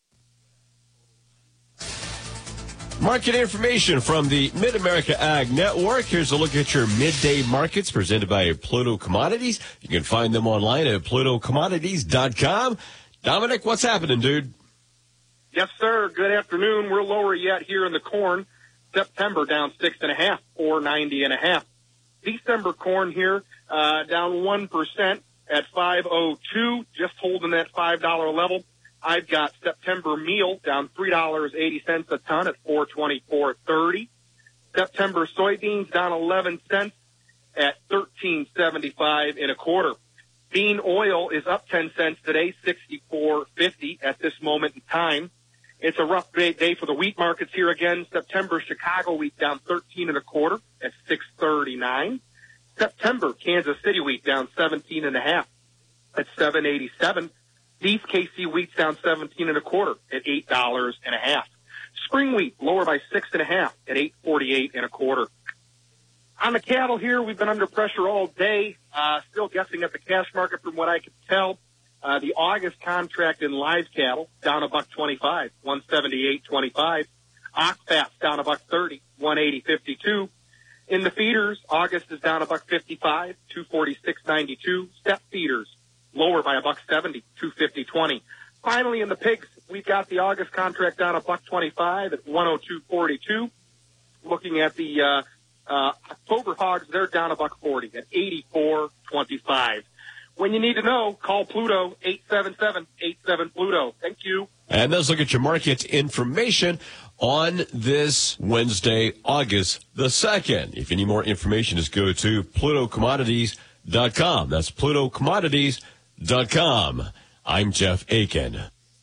Market information from the Mid-America Ag Network. Here's a look at your midday markets presented by Pluto Commodities. You can find them online at pluto commodities dot com. Dominic, what's happening, dude? Yes, sir. Good afternoon. We're lower yet here in the corn. September down six and a half, four ninety and a half. December corn here uh, down one percent at five oh two, just holding that five dollar level. I've got September meal down three dollars and eighty cents a ton at four twenty-four thirty. September soybeans down eleven cents at thirteen seventy-five and a quarter. Bean oil is up ten cents today, sixty-four fifty at this moment in time. It's a rough day for the wheat markets here again. September Chicago wheat down thirteen and a quarter at six thirty-nine. September Kansas City wheat down seventeen and a half at seven eighty-seven. East K C wheat's down seventeen and a quarter at eight dollars and a half. Spring wheat lower by six and a half at eight forty-eight and a quarter. On the cattle here, we've been under pressure all day. Uh, still guessing at the cash market from what I can tell. Uh, the August contract in live cattle down a buck twenty-five, one seventy-eight twenty-five. Ox fats down a buck thirty, one eighty fifty-two. In the feeders, August is down a buck fifty-five, two forty-six ninety-two. Step feeders lower by a buck seventy, two fifty twenty. Finally, in the pigs, we've got the August contract down a buck twenty-five at one oh two forty-two. Looking at the uh, uh, October hogs, they're down a buck forty at eighty-four twenty-five. When you need to know, call Pluto eight seven seven, eight seven Pluto. Thank you. And let's look at your market information on this Wednesday, August the second. If you need more information, just go to pluto commodities dot com. That's pluto commodities dot com. I'm Jeff Aiken.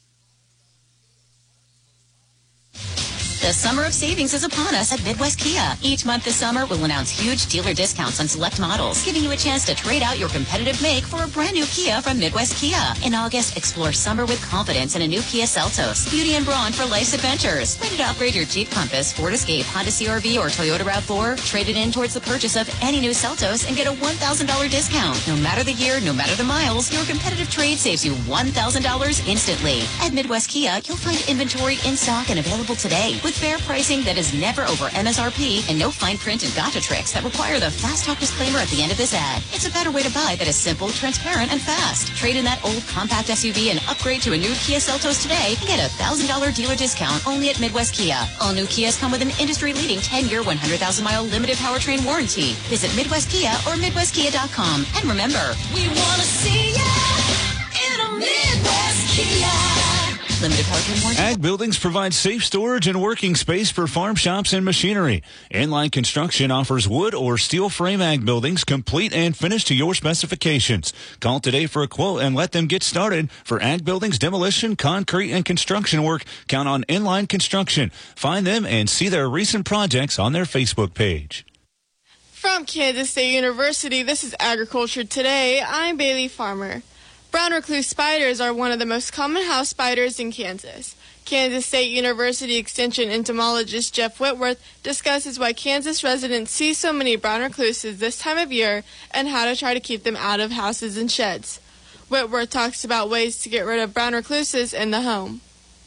The summer of savings is upon us at Midwest Kia. Each month this summer, we'll announce huge dealer discounts on select models, giving you a chance to trade out your competitive make for a brand new Kia from Midwest Kia. In August, explore summer with confidence in a new Kia Seltos. Beauty and brawn for life's adventures. Ready to upgrade your Jeep Compass, Ford Escape, Honda C R V, or Toyota RAV four? Trade it in towards the purchase of any new Seltos and get a one thousand dollars discount. No matter the year, no matter the miles, your competitive trade saves you one thousand dollars instantly. At Midwest Kia, you'll find inventory in stock and available today with fair pricing that is never over M S R P and no fine print and gotcha tricks that require the fast talk disclaimer at the end of this ad. It's a better way to buy that is simple, transparent, and fast. Trade in that old compact S U V and upgrade to a new Kia Seltos today and get a one thousand dollars dealer discount only at Midwest Kia. All new Kias come with an industry-leading ten-year, one hundred thousand mile limited powertrain warranty. Visit Midwest Kia or midwest kia dot com. And remember, we want to see ya in a Midwest Kia. Limited powertrain warranty. Ag Buildings provides safe storage and working space for farm shops and machinery. Inline Construction offers wood or steel frame ag buildings complete and finished to your specifications. Call today for a quote and let them get started. For ag buildings, demolition, concrete, and construction work, count on Inline Construction. Find them and see their recent projects on their Facebook page. From Kansas State University, this is Agriculture Today. I'm Bailey Farmer. Brown recluse spiders are one of the most common house spiders in Kansas. Kansas State University Extension entomologist Jeff Whitworth discusses why Kansas residents see so many brown recluses this time of year and how to try to keep them out of houses and sheds. Whitworth talks about ways to get rid of brown recluses in the home.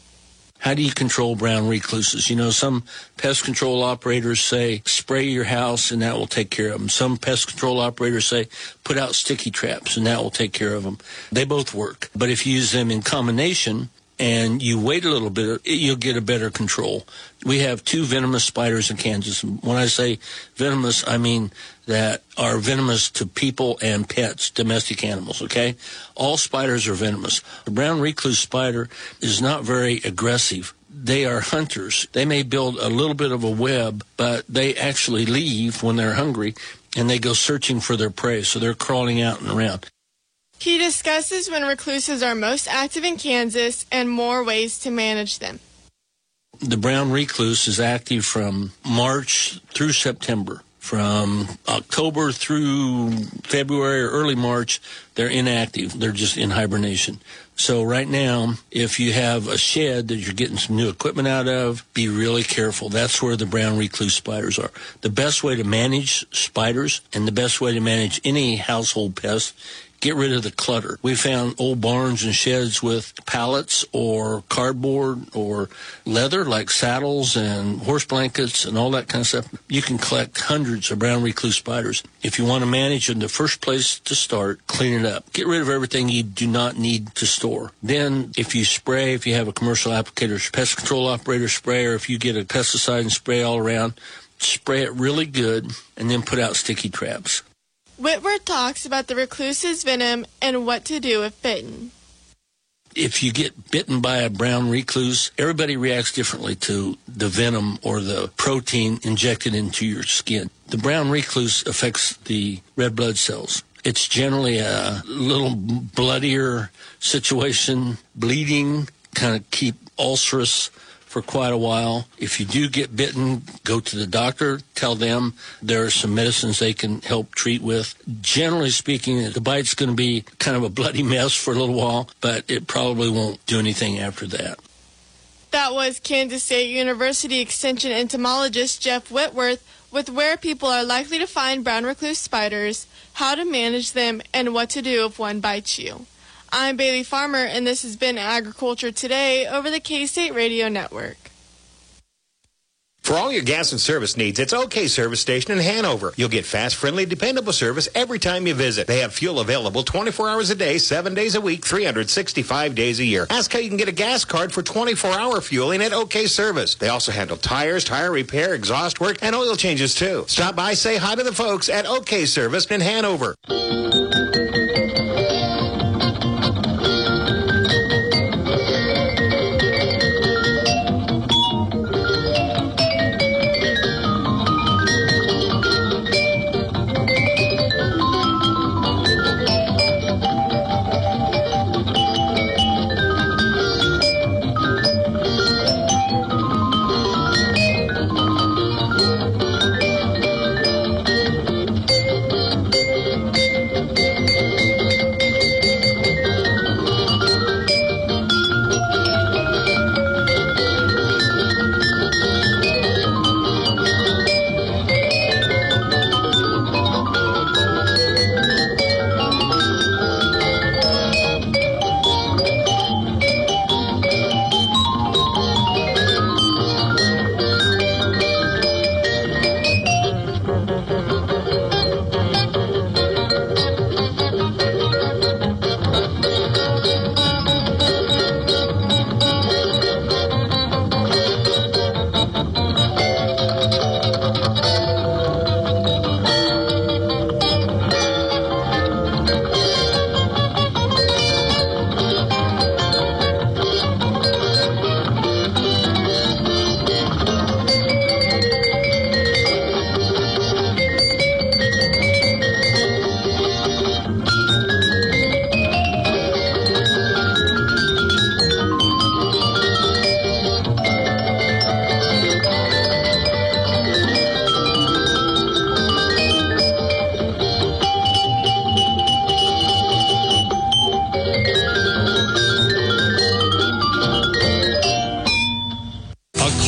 How do you control brown recluses? You know, some pest control operators say spray your house and that will take care of them. Some pest control operators say put out sticky traps and that will take care of them. They both work. But if you use them in combination and you wait a little bit, you'll get a better control. We have two venomous spiders in Kansas. When I say venomous, I mean that are venomous to people and pets, domestic animals, okay? All spiders are venomous. The brown recluse spider is not very aggressive. They are hunters. They may build a little bit of a web, but they actually leave when they're hungry, and they go searching for their prey, so they're crawling out and around. He discusses when recluses are most active in Kansas and more ways to manage them. The brown recluse is active from March through September. From October through February or early March, they're inactive. They're just in hibernation. So right now, if you have a shed that you're getting some new equipment out of, be really careful. That's where the brown recluse spiders are. The best way to manage spiders and the best way to manage any household pest, get rid of the clutter. We found old barns and sheds with pallets or cardboard or leather like saddles and horse blankets and all that kind of stuff. You can collect hundreds of brown recluse spiders. If you want to manage them, the first place to start, clean it up. Get rid of everything you do not need to store. Then if you spray, if you have a commercial applicator, pest control operator spray, or if you get a pesticide and spray all around, spray it really good and then put out sticky traps. Whitworth talks about the recluse's venom and what to do if bitten. If you get bitten by a brown recluse, everybody reacts differently to the venom or the protein injected into your skin. The brown recluse affects the red blood cells. It's generally a little bloodier situation, bleeding, kind of keep ulcerous for quite a while. If you do get bitten, go to the doctor, tell them there are some medicines they can help treat with. Generally speaking, the bite's going to be kind of a bloody mess for a little while, but it probably won't do anything after that. That was Kansas State University Extension entomologist Jeff Whitworth with where people are likely to find brown recluse spiders, how to manage them, and what to do if one bites you. I'm Bailey Farmer, and this has been Agriculture Today over the K-State Radio Network. For all your gas and service needs, it's OK Service Station in Hanover. You'll get fast, friendly, dependable service every time you visit. They have fuel available twenty-four hours a day, seven days a week, three hundred sixty-five days a year. Ask how you can get a gas card for twenty-four hour fueling at OK Service. They also handle tires, tire repair, exhaust work, and oil changes too. Stop by, say hi to the folks at OK Service in Hanover.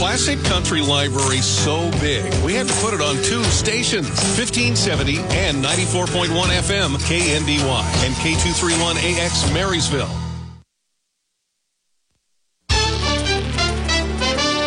classic country library so big, we had to put it on two stations, fifteen seventy and ninety-four point one F M K N D Y and K two thirty-one A X Marysville.